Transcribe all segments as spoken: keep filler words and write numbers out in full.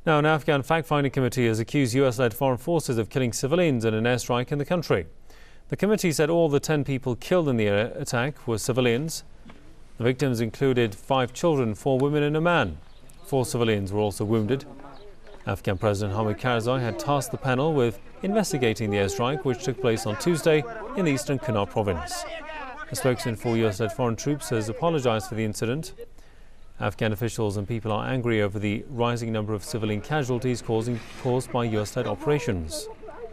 Now, an Afghan fact-finding committee has accused U S-led foreign forces of killing civilians in an airstrike in the country. The committee said all the ten people killed in the air attack were civilians. The victims included five children, four women and a man. Four civilians were also wounded. Afghan President Hamid Karzai had tasked the panel with investigating the airstrike, which took place on Tuesday in the eastern Kunar province. A spokesman for U S-led foreign troops has apologized for the incident. Afghan officials and people are angry over the rising number of civilian casualties causing, caused by U S-led operations.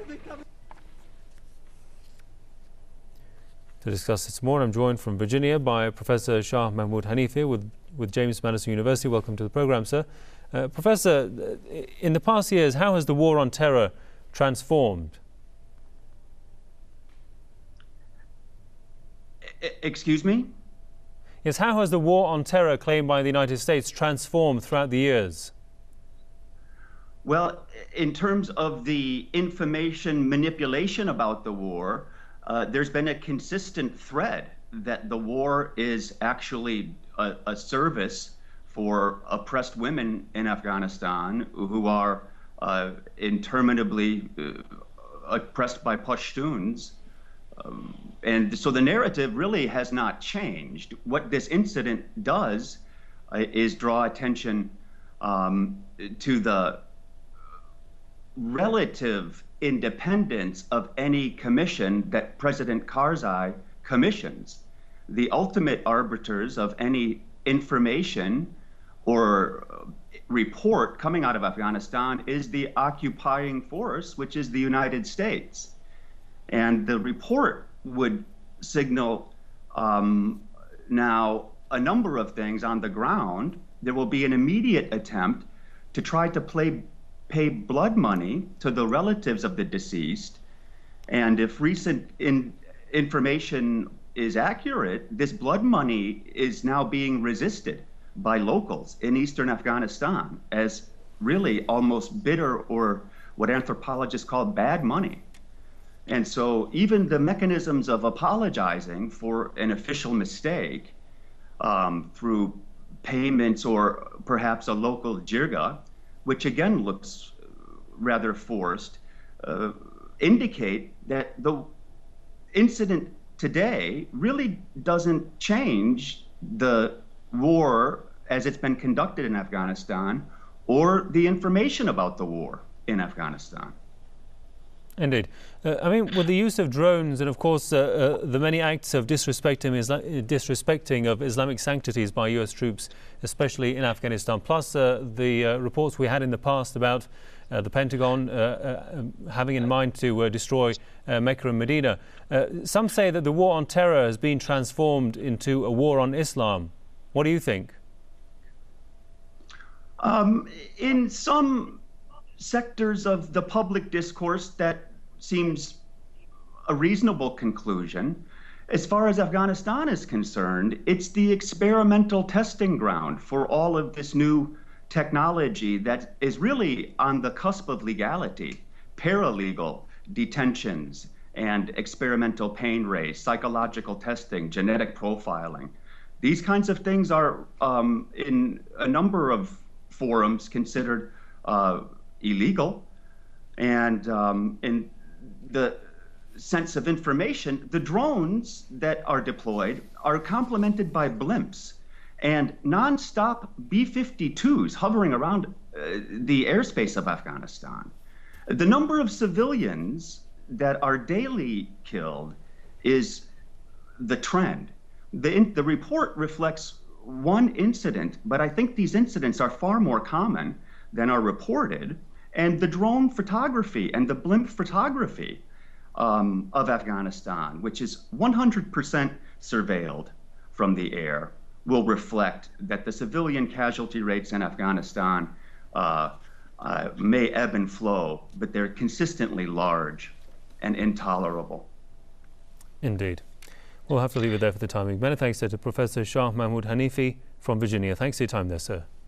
To discuss this more, I'm joined from Virginia by Professor Shah Mahmood Hanifi with, with James Madison University. Welcome to the programme, sir. Uh, Professor, in the past years, how has the war on terror transformed? Excuse me? Yes, how has the war on terror claimed by the United States transformed throughout the years? Well, in terms of the information manipulation about the war, uh, there's been a consistent thread that the war is actually a, a service for oppressed women in Afghanistan who are uh, interminably uh, oppressed by Pashtuns. Um, and so the narrative really has not changed. What this incident does uh, is draw attention um, to the relative independence of any commission that President Karzai commissions. The ultimate arbiters of any information or report coming out of Afghanistan is the occupying force, which is the United States. And the report would signal um, now a number of things on the ground. There will be an immediate attempt to try to play, pay blood money to the relatives of the deceased. And if recent in, information is accurate, this blood money is now being resisted by locals in eastern Afghanistan as really almost bitter, or what anthropologists call bad money. And so even the mechanisms of apologizing for an official mistake um, through payments or perhaps a local jirga, which again looks rather forced, uh, indicate that the incident today really doesn't change the war as it's been conducted in Afghanistan or the information about the war in Afghanistan. Indeed. Uh, I mean, with the use of drones and, of course, uh, uh, the many acts of disrespecting, Isla- disrespecting of Islamic sanctities by U S troops, especially in Afghanistan, plus uh, the uh, reports we had in the past about uh, the Pentagon uh, uh, having in mind to uh, destroy uh, Mecca and Medina. Uh, some say that the war on terror has been transformed into a war on Islam. What do you think? Um, in some sectors of the public discourse, that seems a reasonable conclusion. As far as Afghanistan is concerned, it's the experimental testing ground for all of this new technology that is really on the cusp of legality. Paralegal detentions and experimental pain rays, psychological testing, genetic profiling. These kinds of things are um, in a number of forums considered uh, illegal. And um, in the sense of information, the drones that are deployed are complemented by blimps and non-stop B fifty-twos hovering around uh, the airspace of Afghanistan. The number of civilians that are daily killed is the trend. The, in, the report reflects one incident, but I think these incidents are far more common than are reported. And the drone photography and the blimp photography um, of Afghanistan, which is one hundred percent surveilled from the air, will reflect that the civilian casualty rates in Afghanistan uh, uh, may ebb and flow, but they're consistently large and intolerable. Indeed. We'll have to leave it there for the timing. Many thanks to Professor Shah Mahmood Hanifi from Virginia. Thanks for your time there, sir.